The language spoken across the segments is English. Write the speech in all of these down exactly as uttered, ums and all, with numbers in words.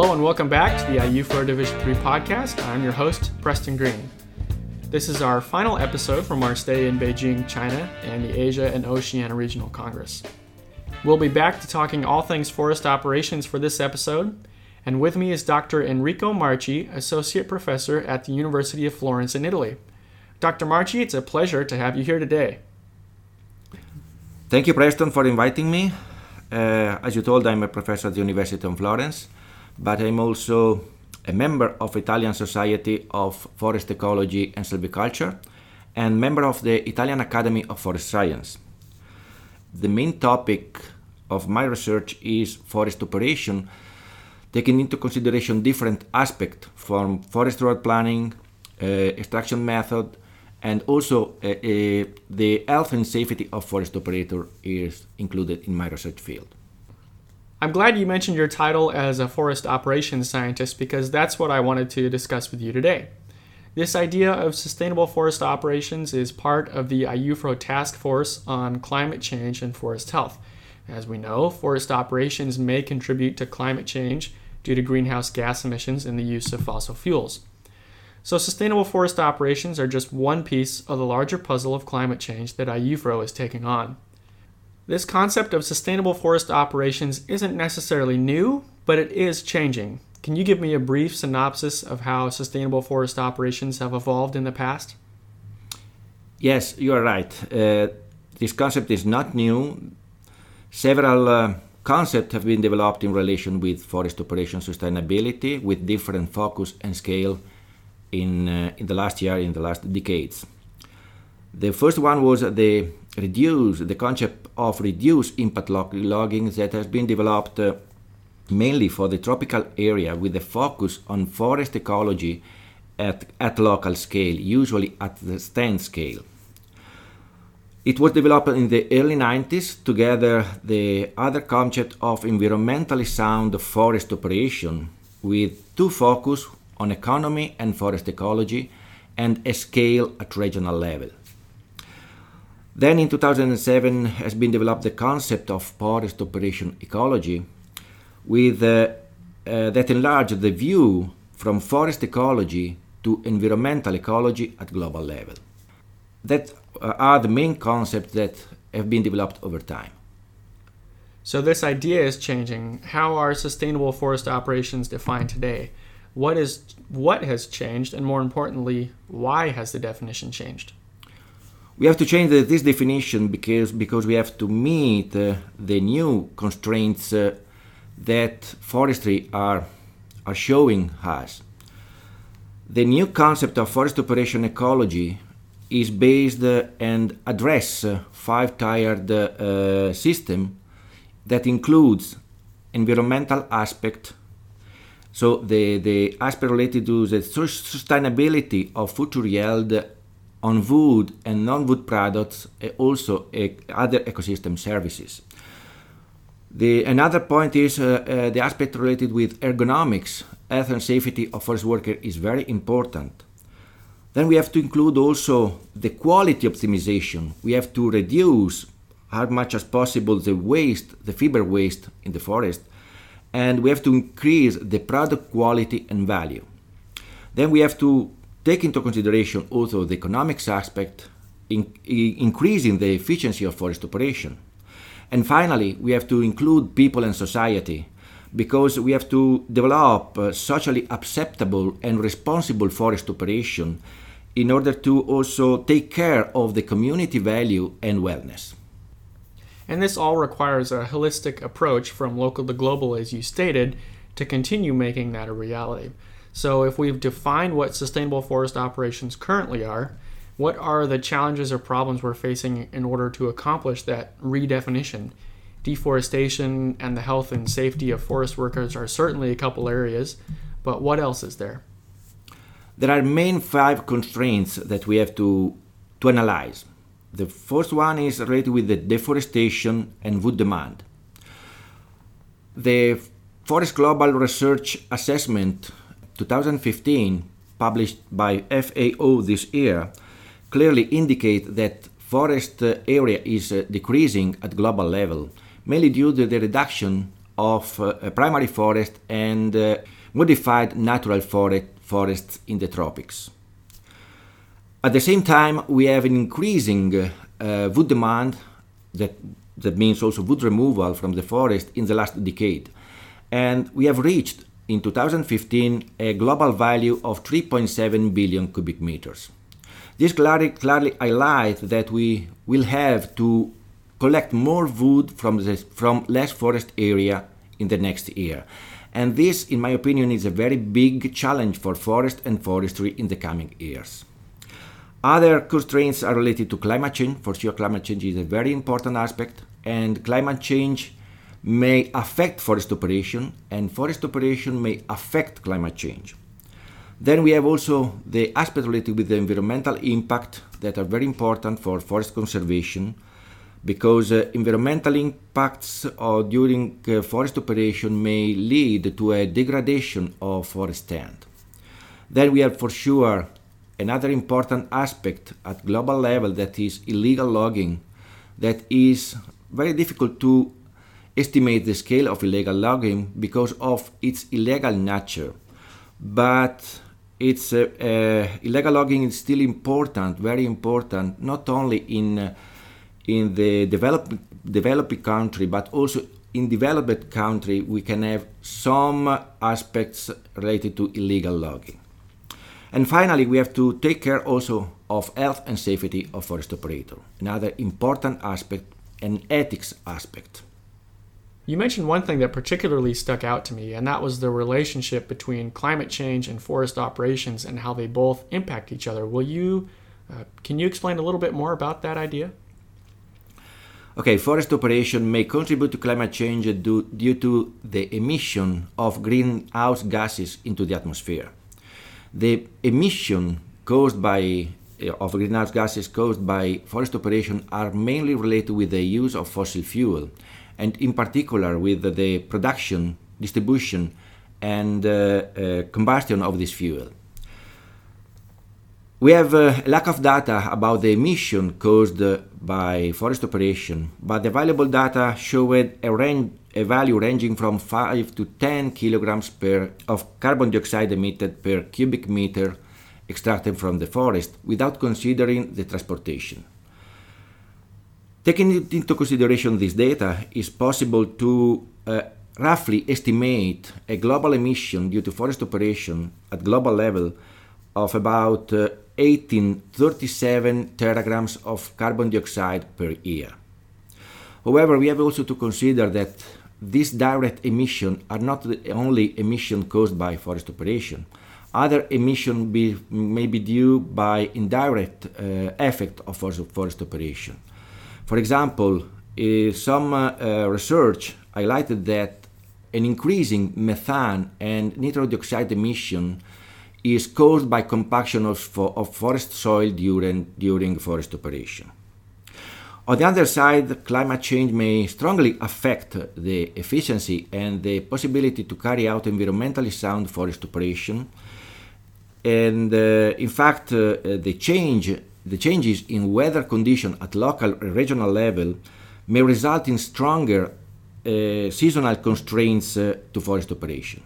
Hello and welcome back to the I U F R O Division three podcast. I'm your host, Preston Green. This is our final episode from our stay in Beijing, China, and the Asia and Oceania Regional Congress. We'll be back to talking all things forest operations for this episode, and with me is Doctor Enrico Marchi, Associate Professor at the University of Florence in Italy. Doctor Marchi, it's a pleasure to have you here today. Thank you, Preston, for inviting me. Uh, as you told, I'm a professor at the University of Florence, but I'm also a member of Italian Society of Forest Ecology and Silviculture and member of the Italian Academy of Forest Science. The main topic of my research is forest operation, taking into consideration different aspects from forest road planning, uh, extraction method, and also uh, uh, the health and safety of forest operator is included in my research field. I'm glad you mentioned your title as a forest operations scientist because that's what I wanted to discuss with you today. This idea of sustainable forest operations is part of the I U F R O Task Force on Climate Change and Forest Health. As we know, forest operations may contribute to climate change due to greenhouse gas emissions and the use of fossil fuels. So sustainable forest operations are just one piece of the larger puzzle of climate change that I U F R O is taking on. This concept of sustainable forest operations isn't necessarily new, but it is changing. Can you give me a brief synopsis of how sustainable forest operations have evolved in the past? Yes, you are right. Uh, this concept is not new. Several uh, concepts have been developed in relation with forest operation sustainability with different focus and scale in, uh, in the last year, in the last decades. The first one was the reduce, the concept of reduced impact log- logging that has been developed uh, mainly for the tropical area with a focus on forest ecology at, at local scale, usually at the stand scale. It was developed in the early nineties together the other concept of environmentally sound forest operation with two focus on economy and forest ecology and a scale at regional level. Then in two thousand seven has been developed the concept of forest operation ecology with uh, uh, that enlarged the view from forest ecology to environmental ecology at global level. That uh, are the main concepts that have been developed over time. So this idea is changing. How are sustainable forest operations defined today? What is what has changed, and more importantly, why has the definition changed? We have to change the, this definition because, because we have to meet uh, the new constraints uh, that forestry are, are showing us. The new concept of forest operation ecology is based uh, and address uh, five-tiered uh, system that includes environmental aspect, so the, the aspect related to the sustainability of future yield on wood and non-wood products, also uh, other ecosystem services. The, another point is uh, uh, the aspect related with ergonomics. Health and safety of forest worker is very important. Then we have to include also the quality optimization. We have to reduce as much as possible the waste, the fiber waste in the forest, and we have to increase the product quality and value. Then we have to take into consideration also the economics aspect, in, in, increasing the efficiency of forest operation. And finally, we have to include people and society, because we have to develop uh, socially acceptable and responsible forest operation in order to also take care of the community value and wellness. And this all requires a holistic approach from local to global, as you stated, to continue making that a reality. So if we've defined what sustainable forest operations currently are, what are the challenges or problems we're facing in order to accomplish that redefinition? Deforestation and the health and safety of forest workers are certainly a couple areas, but what else is there? There are main five constraints that we have to, to analyze. The first one is related with the deforestation and wood demand. The Forest Global Research Assessment twenty fifteen, published by F A O this year, clearly indicate that forest area is decreasing at global level, mainly due to the reduction of uh, primary forest and uh, modified natural forest, forests in the tropics. At the same time, we have an increasing uh, wood demand, that, that means also wood removal from the forest in the last decade. And we have reached, in two thousand fifteen, a global value of three point seven billion cubic meters. This clearly, clearly highlights that we will have to collect more wood from, the, from less forest area in the next year. And this, in my opinion, is a very big challenge for forest and forestry in the coming years. Other constraints are related to climate change. For sure, climate change is a very important aspect, and climate change may affect forest operation, and forest operation may affect climate change. Then we have also the aspect related with the environmental impact that are very important for forest conservation, because uh, environmental impacts uh, during uh, forest operation may lead to a degradation of forest stand. Then we have for sure another important aspect at global level, that is illegal logging, that is very difficult to estimate the scale of illegal logging because of its illegal nature. But it's uh, uh, illegal logging is still important, very important, not only in uh, in the develop, developing country, but also in developed country we can have some aspects related to illegal logging. And finally, we have to take care also of health and safety of forest operator, another important aspect, an ethics aspect. You mentioned one thing that particularly stuck out to me, and that was the relationship between climate change and forest operations and how they both impact each other. Will you, uh, can you explain a little bit more about that idea? Okay, forest operation may contribute to climate change due, due to the emission of greenhouse gases into the atmosphere. The emission caused by uh, of greenhouse gases caused by forest operation are mainly related with the use of fossil fuel, and in particular with the production, distribution, and uh, uh, combustion of this fuel. We have a lack of data about the emission caused uh, by forest operation, but the available data showed a, range, a value ranging from five to ten kilograms per of carbon dioxide emitted per cubic meter extracted from the forest, without considering the transportation. Taking into consideration this data, it's possible to uh, roughly estimate a global emission due to forest operation at global level of about uh, eighteen thirty-seven teragrams of carbon dioxide per year. However, we have also to consider that these direct emissions are not the only emission caused by forest operation. Other emissions be, may be due by indirect uh, effect of forest operation. For example, uh, some uh, uh, research highlighted that an increasing methane and nitrous dioxide emission is caused by compaction of, for, of forest soil during, during forest operation. On the other side, climate change may strongly affect the efficiency and the possibility to carry out environmentally sound forest operation. And uh, in fact, uh, the change, the changes in weather condition at local and regional level may result in stronger uh, seasonal constraints uh, to forest operation.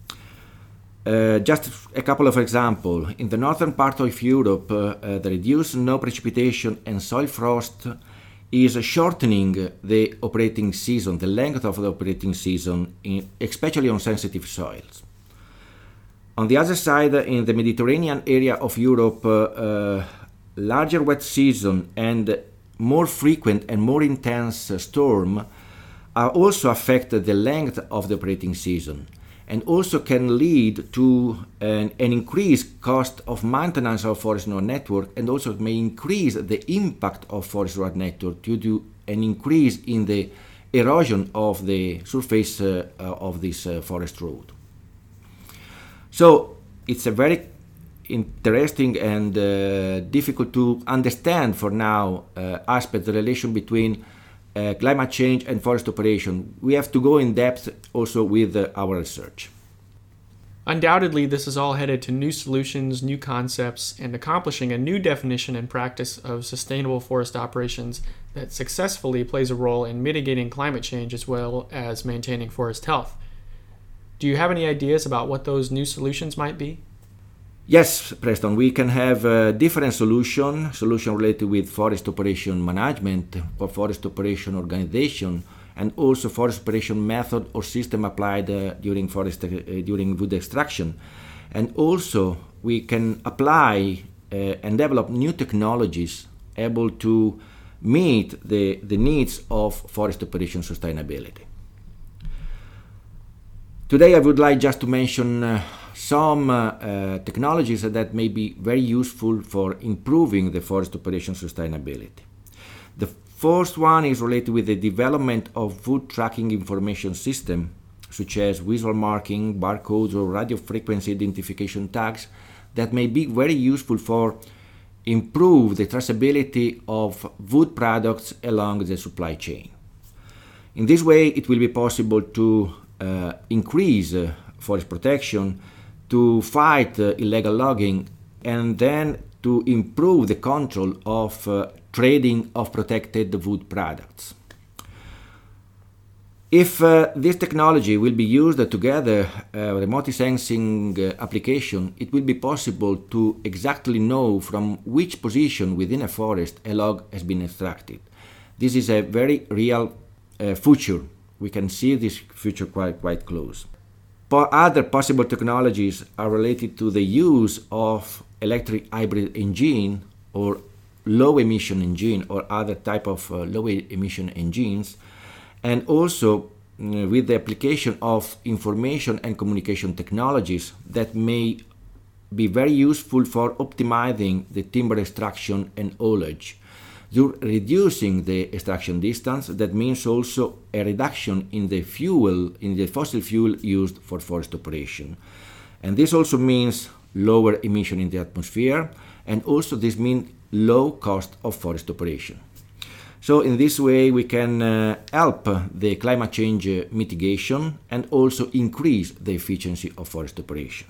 Uh, just a couple of examples. In the northern part of Europe, uh, uh, the reduced snow precipitation and soil frost is shortening the operating season, the length of the operating season, in, especially on sensitive soils. On the other side, in the Mediterranean area of Europe, uh, uh, larger wet season and more frequent and more intense uh, storm are also affect the length of the operating season, and also can lead to an, an increased cost of maintenance of forest road network, and also may increase the impact of forest road network due to an increase in the erosion of the surface uh, uh, of this uh, forest road. So it's a very interesting and uh, difficult to understand for now uh, aspect, the relation between uh, climate change and forest operation. We have to go in depth also with uh, our research. Undoubtedly, this is all headed to new solutions, new concepts, and accomplishing a new definition and practice of sustainable forest operations that successfully plays a role in mitigating climate change as well as maintaining forest health. Do you have any ideas about what those new solutions might be? Yes, Preston, we can have a different solution, solution related with forest operation management or forest operation organization, and also forest operation method or system applied uh, during forest uh, during wood extraction. And also we can apply uh, and develop new technologies able to meet the, the needs of forest operation sustainability. Today I would like just to mention uh, some uh, uh, technologies that may be very useful for improving the forest operation sustainability. The first one is related with the development of wood tracking information system, such as visual marking, barcodes, or radio frequency identification tags that may be very useful for improve the traceability of wood products along the supply chain. In this way, it will be possible to uh, increase uh, forest protection, to fight uh, illegal logging, and then to improve the control of uh, trading of protected wood products. If uh, this technology will be used together, uh, remote sensing uh, application, it will be possible to exactly know from which position within a forest a log has been extracted. This is a very real uh, future. We can see this future quite, quite close. Other possible technologies are related to the use of electric hybrid engine or low emission engine or other type of uh, low emission engines, and also uh, with the application of information and communication technologies that may be very useful for optimizing the timber extraction and haulage. Through reducing the extraction distance, that means also a reduction in the fuel, in the fossil fuel used for forest operation. And this also means lower emission in the atmosphere, and also this means low cost of forest operation. So in this way we can uh, help the climate change uh, mitigation and also increase the efficiency of forest operation.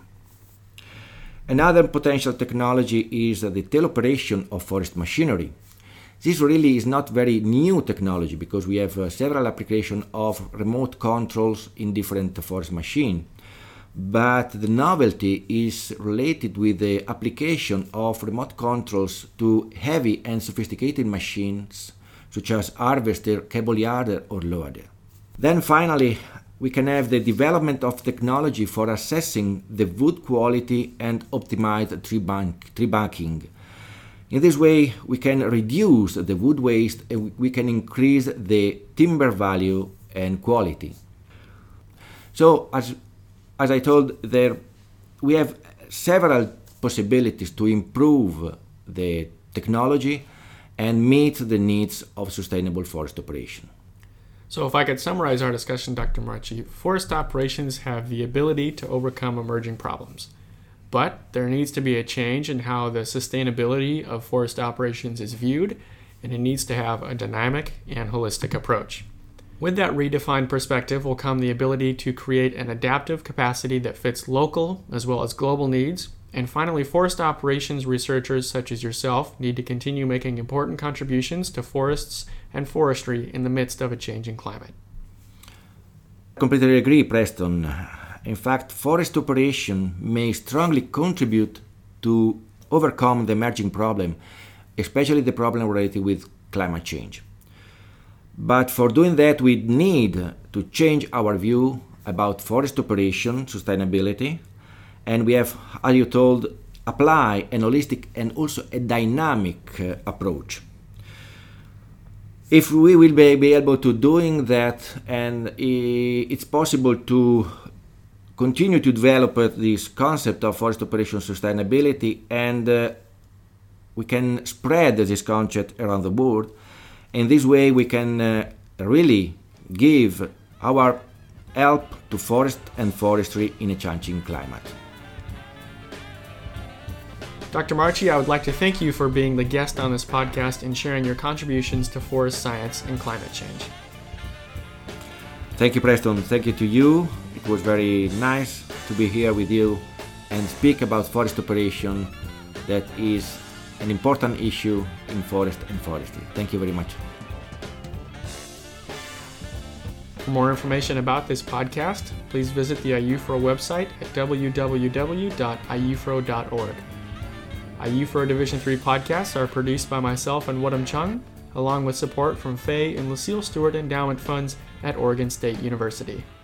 Another potential technology is uh, the teleoperation of forest machinery. This really is not very new technology because we have uh, several applications of remote controls in different forest machines. But the novelty is related with the application of remote controls to heavy and sophisticated machines such as harvester, cable yarder, or loader. Then finally, we can have the development of technology for assessing the wood quality and optimize tree, bank, tree banking. In this way, we can reduce the wood waste and we can increase the timber value and quality. So, as, as I told, there we have several possibilities to improve the technology and meet the needs of sustainable forest operation. So if I could summarize our discussion, Doctor Marchi, forest operations have the ability to overcome emerging problems. But there needs to be a change in how the sustainability of forest operations is viewed, and it needs to have a dynamic and holistic approach. With that redefined perspective will come the ability to create an adaptive capacity that fits local as well as global needs. And finally, forest operations researchers such as yourself need to continue making important contributions to forests and forestry in the midst of a changing climate. I completely agree, Preston. In fact, forest operation may strongly contribute to overcome the emerging problem, especially the problem related with climate change. But for doing that, we need to change our view about forest operation sustainability, and we have, as you told, apply an holistic and also a dynamic uh, approach. If we will be, be able to doing that, and it's possible to continue to develop uh, this concept of forest operation sustainability, and uh, we can spread this concept around the world. In this way, we can uh, really give our help to forest and forestry in a changing climate. Doctor Marchi, I would like to thank you for being the guest on this podcast and sharing your contributions to forest science and climate change. Thank you, Preston. Thank you to you. It was very nice to be here with you and speak about forest operation that is an important issue in forest and forestry. Thank you very much. For more information about this podcast, please visit the I U F R O website at w w w dot i u f r o dot org. I U F R O Division three podcasts are produced by myself and Wadham Chung, along with support from Fay and Lucille Stewart Endowment Funds at Oregon State University.